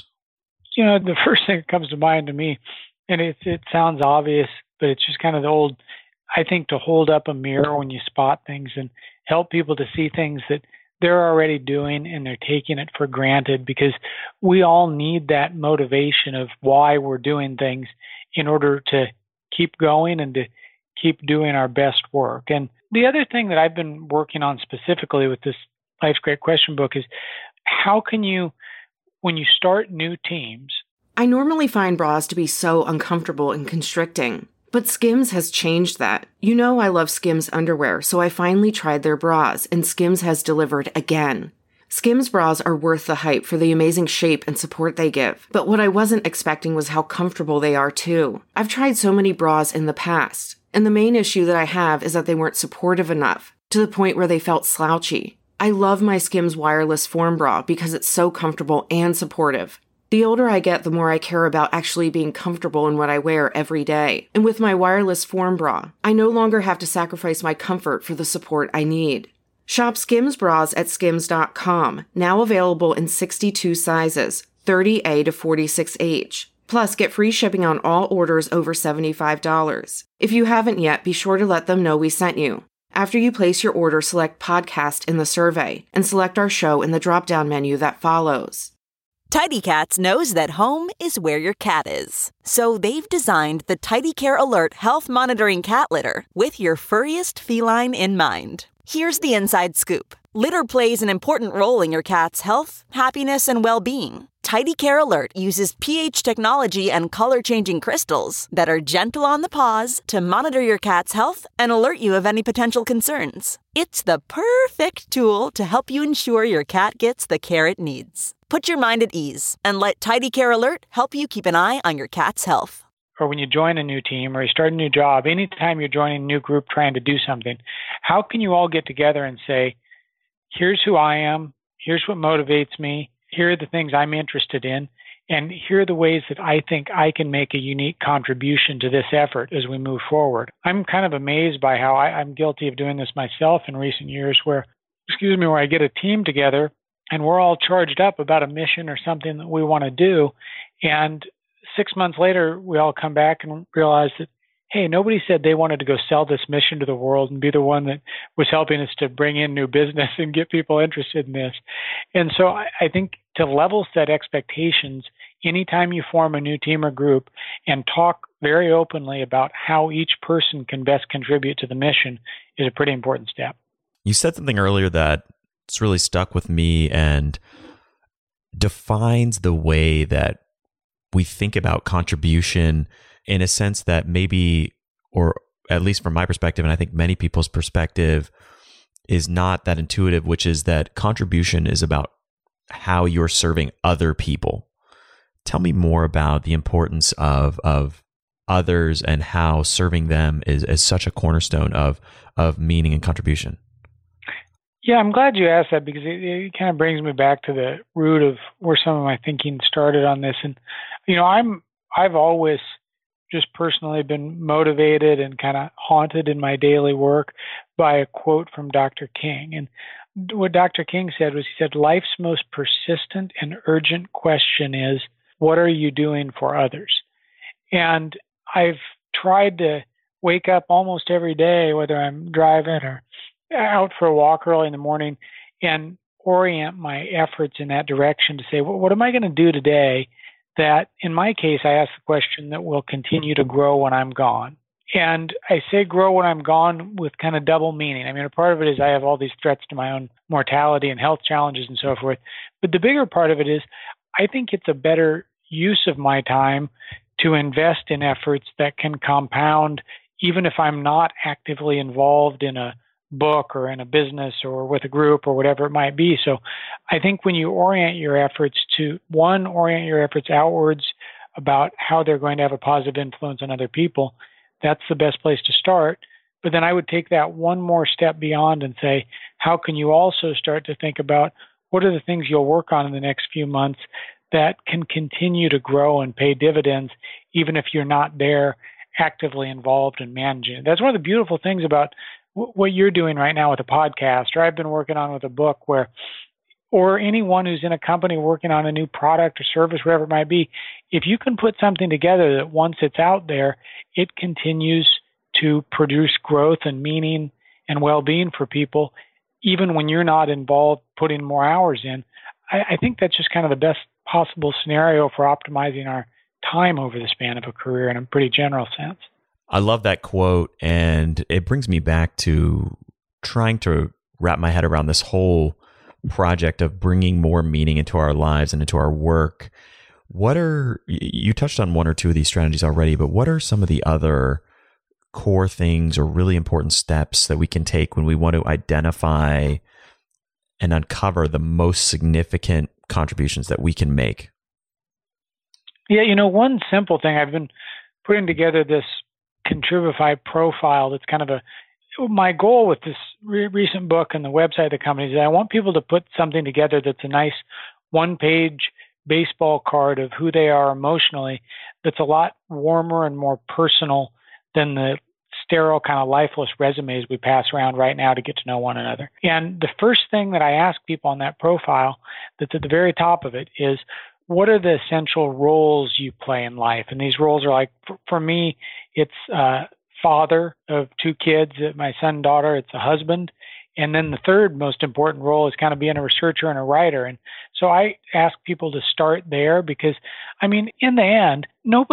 The first thing that comes to mind to me, and it sounds obvious, but it's just kind of the old, I think, to hold up a mirror when you spot things and help people to see things that they're already doing and they're taking it for granted, because we all need that motivation of why we're doing things in order to keep going and to keep doing our best work. And the other thing that I've been working on specifically with this Life's Great Question book is how can you, when you start new teams... I normally find bras to be so uncomfortable and constricting, but Skims has changed that. I love Skims underwear, so I finally tried their bras, and Skims has delivered again. Skims bras are worth the hype for the amazing shape and support they give, but what I wasn't expecting was how comfortable they are too. I've tried so many bras in the past, and the main issue that I have is that they weren't supportive enough, to the point where they felt slouchy. I love my Skims wireless form bra because it's so comfortable and supportive. The older I get, the more I care about actually being comfortable in what I wear every day. And with my wireless form bra, I no longer have to sacrifice my comfort for the support I need. Shop Skims bras at skims.com, now available in 62 sizes, 30A to 46H. Plus, get free shipping on all orders over $75. If you haven't yet, be sure to let them know we sent you. After you place your order, select podcast in the survey and select our show in the drop-down menu that follows. Tidy Cats knows that home is where your cat is. So they've designed the Tidy Care Alert health monitoring cat litter with your furriest feline in mind. Here's the inside scoop. Litter plays an important role in your cat's health, happiness, and well-being. Tidy Care Alert uses pH technology and color-changing crystals that are gentle on the paws to monitor your cat's health and alert you of any potential concerns. It's the perfect tool to help you ensure your cat gets the care it needs. Put your mind at ease and let Tidy Care Alert help you keep an eye on your cat's health. Or when you join a new team or you start a new job, anytime you're joining a new group trying to do something, how can you all get together and say, here's who I am, here's what motivates me, here are the things I'm interested in, and here are the ways that I think I can make a unique contribution to this effort as we move forward. I'm kind of amazed by how I'm guilty of doing this myself in recent years where I get a team together and we're all charged up about a mission or something that we want to do. And 6 months later, we all come back and realize that, hey, nobody said they wanted to go sell this mission to the world and be the one that was helping us to bring in new business and get people interested in this. And so I think to level set expectations, anytime you form a new team or group and talk very openly about how each person can best contribute to the mission is a pretty important step. You said something earlier that's really stuck with me and defines the way that we think about contribution in a sense that maybe, or at least from my perspective, and I think many people's perspective, is not that intuitive, which is that contribution is about how you're serving other people. Tell me more about the importance of others and how serving them is such a cornerstone of meaning and contribution. Yeah, I'm glad you asked that because it kind of brings me back to the root of where some of my thinking started on this. And, I'm I've always just personally been motivated and kind of haunted in my daily work by a quote from Dr. King. And what Dr. King said was, he said, life's most persistent and urgent question is, what are you doing for others? And I've tried to wake up almost every day, whether I'm driving or out for a walk early in the morning, and orient my efforts in that direction to say, well, what am I going to do today that, in my case, I ask the question that will continue to grow when I'm gone. And I say grow when I'm gone with kind of double meaning. I mean, a part of it is I have all these threats to my own mortality and health challenges and so forth. But the bigger part of it is I think it's a better use of my time to invest in efforts that can compound, even if I'm not actively involved in a book or in a business or with a group or whatever it might be. So I think when you orient your efforts to, one, orient your efforts outwards about how they're going to have a positive influence on other people, that's the best place to start. But then I would take that one more step beyond and say, how can you also start to think about what are the things you'll work on in the next few months that can continue to grow and pay dividends, even if you're not there actively involved in managing it. That's one of the beautiful things about what you're doing right now with a podcast, or I've been working on with a book, where, or anyone who's in a company working on a new product or service, whatever it might be, if you can put something together that once it's out there, it continues to produce growth and meaning and well-being for people, even when you're not involved putting more hours in, I think that's just kind of the best possible scenario for optimizing our time over the span of a career in a pretty general sense. I love that quote, and it brings me back to trying to wrap my head around this whole project of bringing more meaning into our lives and into our work. You touched on one or two of these strategies already, but what are some of the other core things or really important steps that we can take when we want to identify and uncover the most significant contributions that we can make? Yeah, one simple thing, I've been putting together this Contribify profile that's kind of my goal with this recent book and the website of the company is that I want people to put something together that's a nice one-page baseball card of who they are emotionally that's a lot warmer and more personal than the sterile kind of lifeless resumes we pass around right now to get to know one another. And the first thing that I ask people on that profile that's at the very top of it is, what are the essential roles you play in life? And these roles are like, for me, it's father of two kids, my son and daughter, it's a husband. And then the third most important role is kind of being a researcher and a writer. And so I ask people to start there because, I mean, in the end,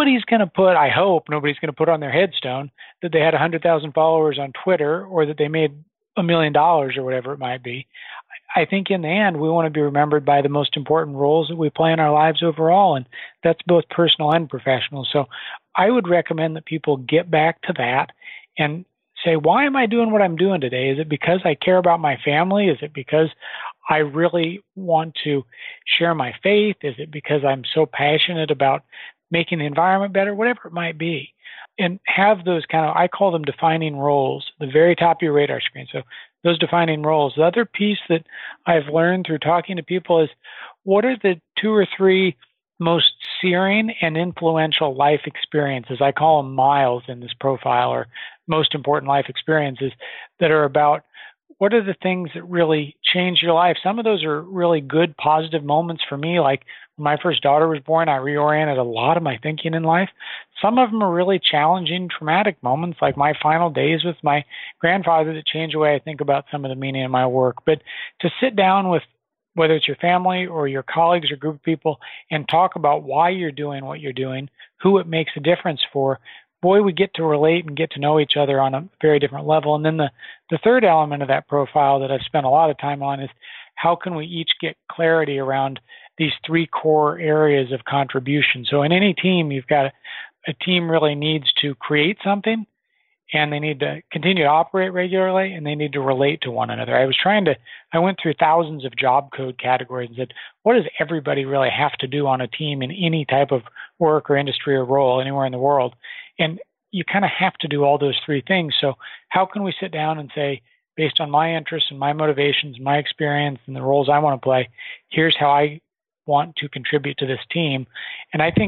I hope nobody's going to put on their headstone that they had 100,000 followers on Twitter or that they made $1 million or whatever it might be. I think in the end, we want to be remembered by the most important roles that we play in our lives overall, and that's both personal and professional. So I would recommend that people get back to that and say, why am I doing what I'm doing today? Is it because I care about my family? Is it because I really want to share my faith? Is it because I'm so passionate about making the environment better? Whatever it might be. And have those I call them defining roles, the very top of your radar screen. So those defining roles. The other piece that I've learned through talking to people is, what are the 2 or 3 most searing and influential life experiences? I call them miles in this profile, or most important life experiences that are about what are the things that really change your life. Some of those are really good, positive moments for me. Like when my first daughter was born, I reoriented a lot of my thinking in life. Some of them are really challenging, traumatic moments, like my final days with my grandfather, that changed the way I think about some of the meaning of my work. But to sit down with, whether it's your family or your colleagues or group of people, and talk about why you're doing what you're doing, who it makes a difference for, boy, we get to relate and get to know each other on a very different level. And then the third element of that profile that I've spent a lot of time on is, how can we each get clarity around these 3 core areas of contribution? So in any team, you've got a team really needs to create something, and they need to continue to operate regularly, and they need to relate to one another. I went through thousands of job code categories and said, what does everybody really have to do on a team in any type of work or industry or role anywhere in the world? And you kind of have to do all those 3 things. So how can we sit down and say, based on my interests and my motivations, my experience and the roles I want to play, here's how I want to contribute to this team? And I think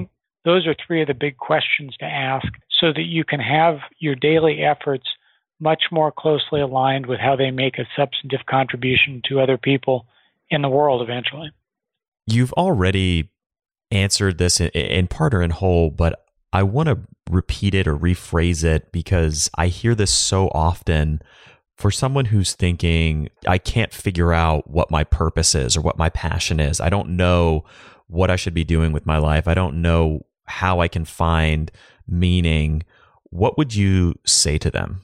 Those are three of the big questions to ask so that you can have your daily efforts much more closely aligned with how they make a substantive contribution to other people in the world eventually. You've already answered this in part or in whole, but I want to repeat it or rephrase it because I hear this so often. For someone who's thinking, I can't figure out what my purpose is or what my passion is. I don't know what I should be doing with my life. I don't know how I can find meaning. What would you say to them?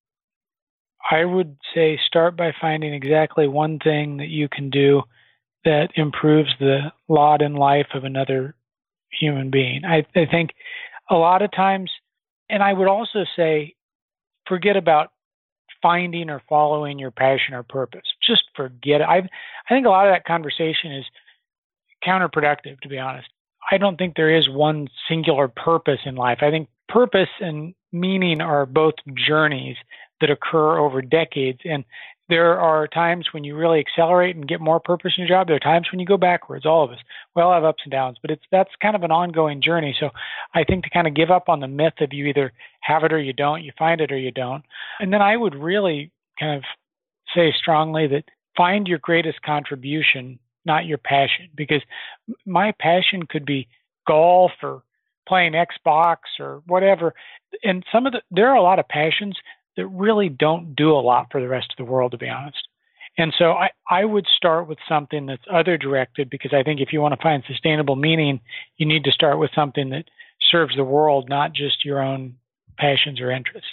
I would say start by finding exactly one thing that you can do that improves the lot in life of another human being. I think a lot of times, and I would also say, forget about finding or following your passion or purpose. Just forget it. I think a lot of that conversation is counterproductive, to be honest. I don't think there is one singular purpose in life. I think purpose and meaning are both journeys that occur over decades. And there are times when you really accelerate and get more purpose in your job. There are times when you go backwards, all of us. We all have ups and downs, but that's kind of an ongoing journey. So I think to kind of give up on the myth of you either have it or you don't, you find it or you don't. And then I would really kind of say strongly that find your greatest contribution, not your passion, because my passion could be golf or playing Xbox or whatever. And there are a lot of passions that really don't do a lot for the rest of the world, to be honest. And so I would start with something that's other directed, because I think if you want to find sustainable meaning, you need to start with something that serves the world, not just your own passions or interests.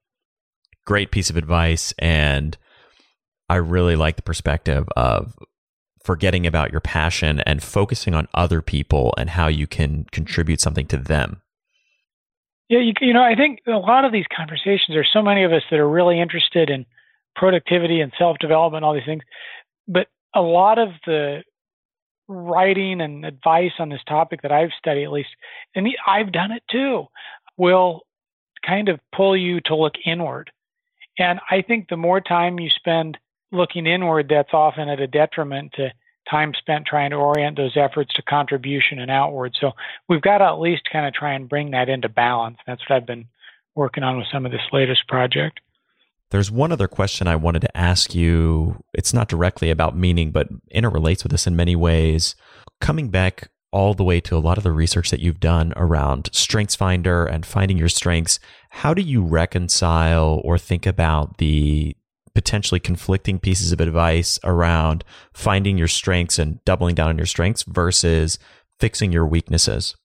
Great piece of advice. And I really like the perspective of forgetting about your passion and focusing on other people and how you can contribute something to them. Yeah, I think a lot of these conversations, there's so many of us that are really interested in productivity and self-development, all these things. But a lot of the writing and advice on this topic that I've studied, at least, and I've done it too, will kind of pull you to look inward. And I think the more time you spend looking inward, that's often at a detriment to time spent trying to orient those efforts to contribution and outward. So we've got to at least kind of try and bring that into balance. That's what I've been working on with some of this latest project. There's one other question I wanted to ask you. It's not directly about meaning, but interrelates with this in many ways. Coming back all the way to a lot of the research that you've done around StrengthsFinder and finding your strengths, how do you reconcile or think about the potentially conflicting pieces of advice around finding your strengths and doubling down on your strengths versus fixing your weaknesses?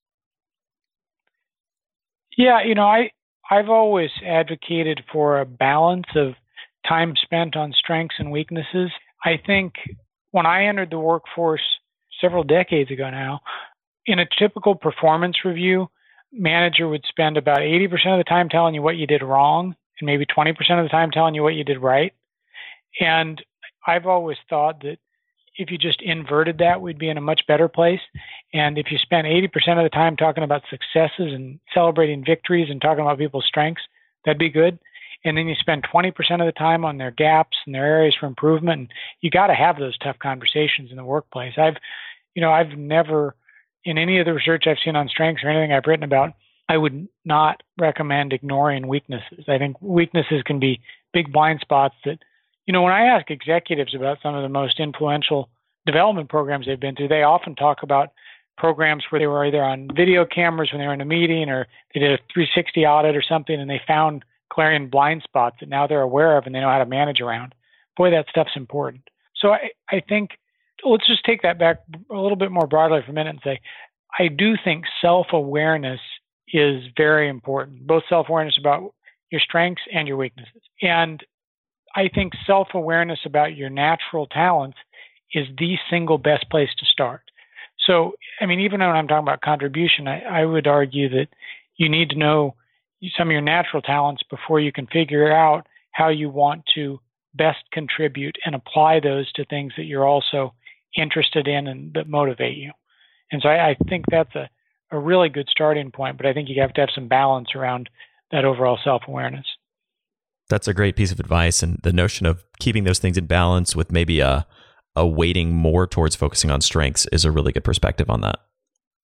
Yeah, I've always advocated for a balance of time spent on strengths and weaknesses. I think when I entered the workforce several decades ago now, in a typical performance review, manager would spend about 80% of the time telling you what you did wrong and maybe 20% of the time telling you what you did right. And I've always thought that if you just inverted that, we'd be in a much better place. And if you spent 80% of the time talking about successes and celebrating victories and talking about people's strengths, that'd be good. And then you spend 20% of the time on their gaps and their areas for improvement. And you got to have those tough conversations in the workplace. I've never, in any of the research I've seen on strengths or anything I've written about, I would not recommend ignoring weaknesses. I think weaknesses can be big blind spots that, when I ask executives about some of the most influential development programs they've been through, they often talk about programs where they were either on video cameras when they were in a meeting or they did a 360 audit or something and they found glaring blind spots that now they're aware of and they know how to manage around. Boy, that stuff's important. So I think, let's just take that back a little bit more broadly for a minute and say, I do think self-awareness is very important, both self-awareness about your strengths and your weaknesses. And I think self-awareness about your natural talents is the single best place to start. So, even when I'm talking about contribution, I would argue that you need to know some of your natural talents before you can figure out how you want to best contribute and apply those to things that you're also interested in and that motivate you. And so I think that's a really good starting point, but I think you have to have some balance around that overall self-awareness. That's a great piece of advice. And the notion of keeping those things in balance with maybe a weighting more towards focusing on strengths is a really good perspective on that.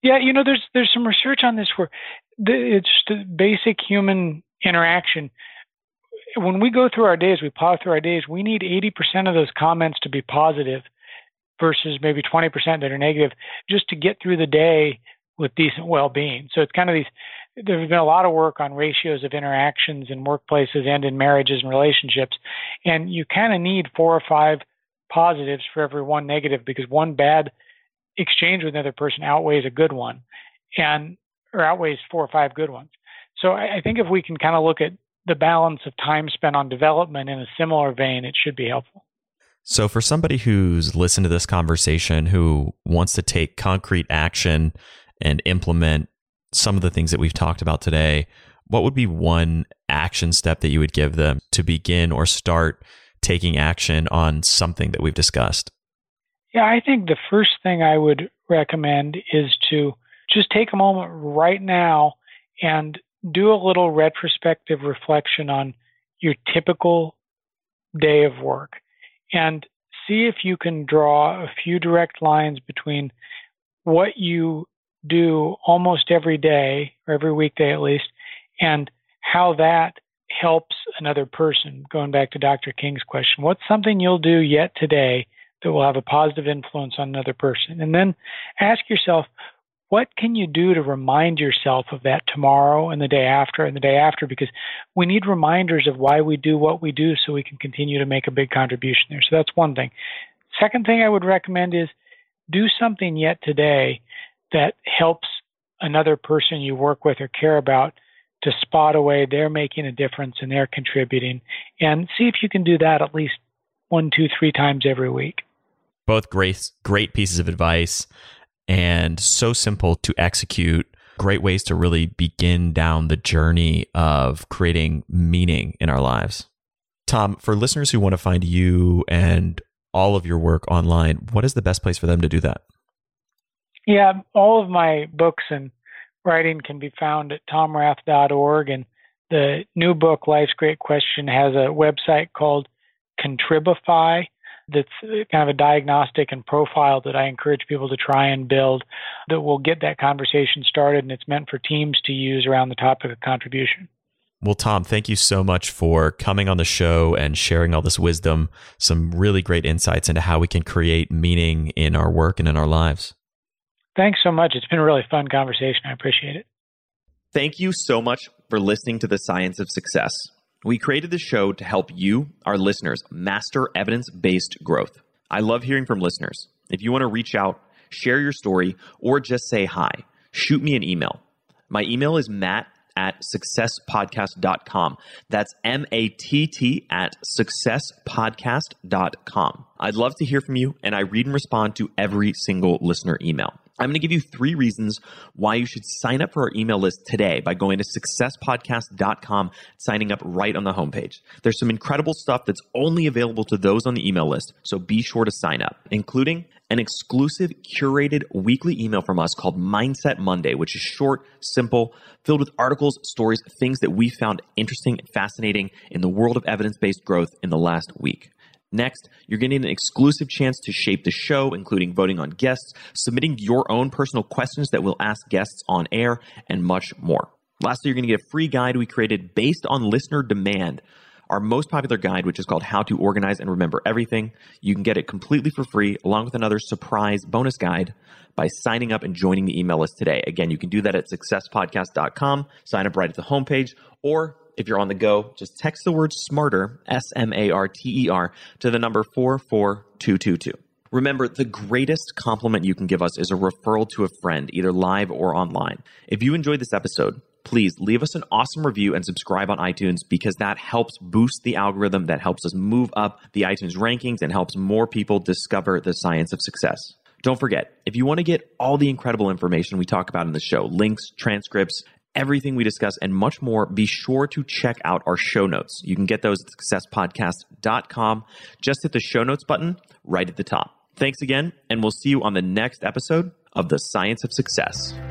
Yeah, there's some research on this where it's just a basic human interaction. When we go through our days, we plow through our days, we need 80% of those comments to be positive versus maybe 20% that are negative just to get through the day with decent well-being. So it's kind of there's been a lot of work on ratios of interactions in workplaces and in marriages and relationships. And you kind of need 4 or 5 positives for every 1 negative, because one bad exchange with another person outweighs a good one, or outweighs 4 or 5 good ones. So I think if we can kind of look at the balance of time spent on development in a similar vein, it should be helpful. So for somebody who's listened to this conversation, who wants to take concrete action and implement some of the things that we've talked about today, what would be one action step that you would give them to begin or start taking action on something that we've discussed? Yeah, I think the first thing I would recommend is to just take a moment right now and do a little retrospective reflection on your typical day of work and see if you can draw a few direct lines between what you do almost every day, or every weekday at least, and how that helps another person. Going back to Dr. King's question, what's something you'll do yet today that will have a positive influence on another person? And then ask yourself, what can you do to remind yourself of that tomorrow and the day after and the day after? Because we need reminders of why we do what we do so we can continue to make a big contribution there. So that's one thing. Second thing I would recommend is do something yet today that helps another person you work with or care about to spot a way they're making a difference and they're contributing, and see if you can do that at least 1, 2, 3 times every week. Both great pieces of advice, and so simple to execute. Great ways to really begin down the journey of creating meaning in our lives. Tom, for listeners who want to find you and all of your work online, what is the best place for them to do that? Yeah, all of my books and writing can be found at tomrath.org. And the new book, Life's Great Question, has a website called Contribify that's kind of a diagnostic and profile that I encourage people to try and build that will get that conversation started. And it's meant for teams to use around the topic of contribution. Well, Tom, thank you so much for coming on the show and sharing all this wisdom, some really great insights into how we can create meaning in our work and in our lives. Thanks so much. It's been a really fun conversation. I appreciate it. Thank you so much for listening to The Science of Success. We created this show to help you, our listeners, master evidence-based growth. I love hearing from listeners. If you want to reach out, share your story, or just say hi, shoot me an email. My email is matt@successpodcast.com. That's matt@successpodcast.com. I'd love to hear from you, and I read and respond to every single listener email. I'm going to give you 3 reasons why you should sign up for our email list today by going to successpodcast.com, signing up right on the homepage. There's some incredible stuff that's only available to those on the email list, so be sure to sign up, including an exclusive curated weekly email from us called Mindset Monday, which is short, simple, filled with articles, stories, things that we found interesting and fascinating in the world of evidence-based growth in the last week. Next, you're getting an exclusive chance to shape the show, including voting on guests, submitting your own personal questions that we'll ask guests on air, and much more. Lastly, you're going to get a free guide we created based on listener demand, our most popular guide, which is called How to Organize and Remember Everything. You can get it completely for free, along with another surprise bonus guide by signing up and joining the email list today. Again, you can do that at successpodcast.com, sign up right at the homepage, or if you're on the go, just text the word SMARTER, SMARTER, to the number 44222. Remember, the greatest compliment you can give us is a referral to a friend, either live or online. If you enjoyed this episode, please leave us an awesome review and subscribe on iTunes, because that helps boost the algorithm, that helps us move up the iTunes rankings and helps more people discover the science of success. Don't forget, if you want to get all the incredible information we talk about in the show, links, transcripts, everything we discuss, and much more, be sure to check out our show notes. You can get those at successpodcast.com. Just hit the show notes button right at the top. Thanks again, and we'll see you on the next episode of The Science of Success.